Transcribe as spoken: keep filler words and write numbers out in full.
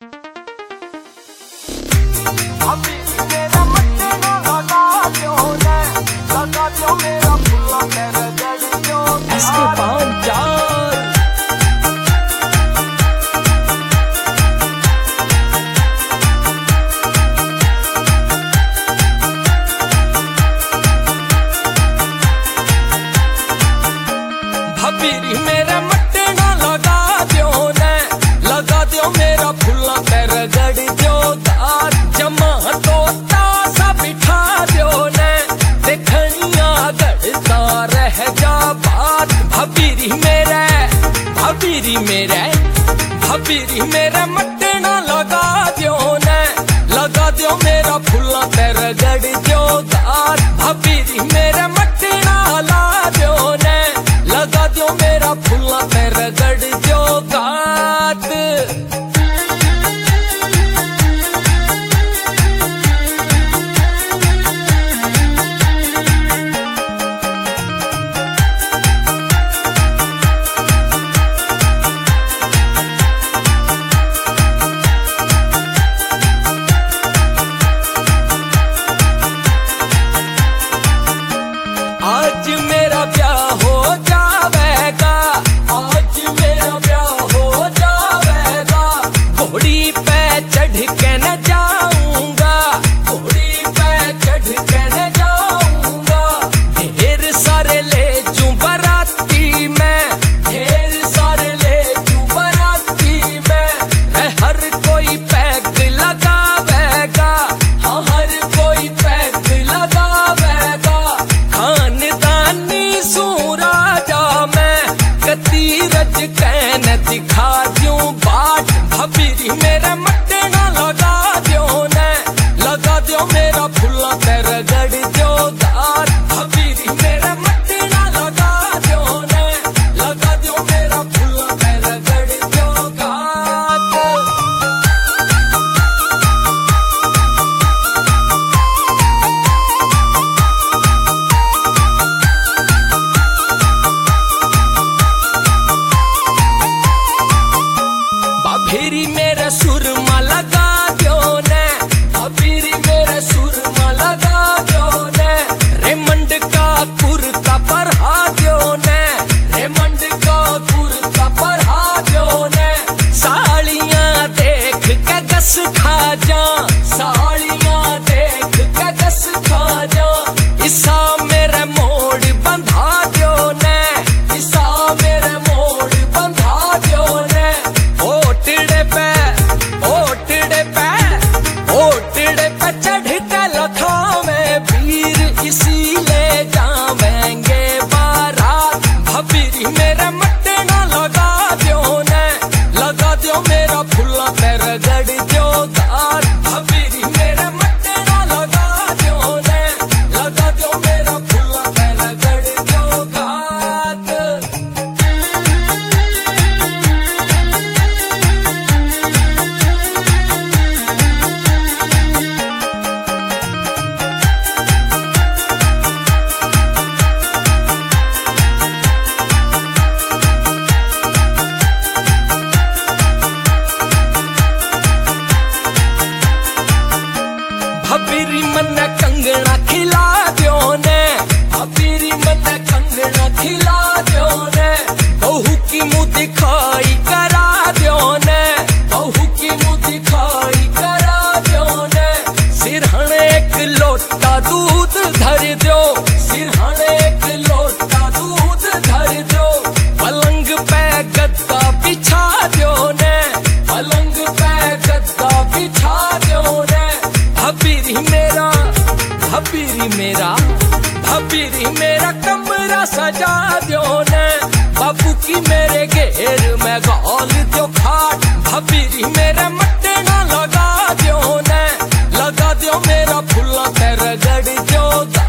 भबीरी मेरा मटना लगा दो ने, लगा दो मेरा फुल्ला पैर गड़ दो दार जमा तोता सा बिठा दो ने, देखनिया गड़ता रह जा बात। भबीरी मेरा भबीरी मेरा भबीरी मेरा मटना लगा दो ने, लगा दो मेरा फुल्ला पैर गड़ दो दार। भबीरी मेरा मटना ला दो ने, लगा दो मेरा फुल्ला पैर गड़ दो गात। आज मेरा ब्याह हो जावेगा, आज मेरा ब्याह हो जावेगा, घोड़ी पे चढ़ के न जाऊंगा, घोड़ी पे चढ़ के न जाऊंगा। ढेर सारे ले जूं बराती में, ढेर सारे ले जूं बराती में। हर कोई पैक लगावेगा, हाँ हर कोई पैक लगावेगा। खानदानी सूरा जा मैं कतीरज कैन दिखा दूं बाट। भबीरी मेरा मटना लगा दो ने, लगा दो मेरा फुल्ला पैर गड़ दो दार। भबीरी मेरा मटना लगा दो ने, लगा दो मेरा फुल्ला पैर गड़ दो गात। भबीरी मेरे सुरमा लगा दो ने, भबीरी मेरे सुरमा लगा दो ने। रेमंड का कुर्ता पहना दो ने, रेमंड का कुर्ता पहना दो ने। साड़ियां देख के गस खा जा, साड़ियां देख के गस खा जा। इसा मेरे मोड़ बंधा दो ने, इसा मेरे मोड़ बंधा दो ने। ओटड़े पे ओटड़े पे ओटड़े पे चढ़ के लखावे वीर, इसी ले जावेंगे बारात। भबीरी मेरा मटना लगा दो ने, लगा दो मेरा फुल्ला पैर गड़ दो दार। भबीरी मेरा मटना लगा दो ने, लगा दो मेरा फुल्ला पैर गड़ दो गात। भबीरी मन कंगना खिला दो ने, भबीरी मन कंगना खिला दो ने। बहू की मुँह दिखाई करा दो ने, बहू की मुँह दिखाई करा दो ने। सिरहण एक लोटा दूध धर दो, सिरहण एक लोटा दूध धर दो। पलंग पे गद्दा बिछा दो ने, पलंग पे गद्दा बिछा दो ने। भबीरी मेरा भबीरी मेरा भबीरी मेरा कमरा सजा दो ने। बाबू की मेरे घेर में गाल दो खाट। भबीरी मेरा मटना लगा दो ने, लगा दो मेरा फुल्ला पैर गड़ दो।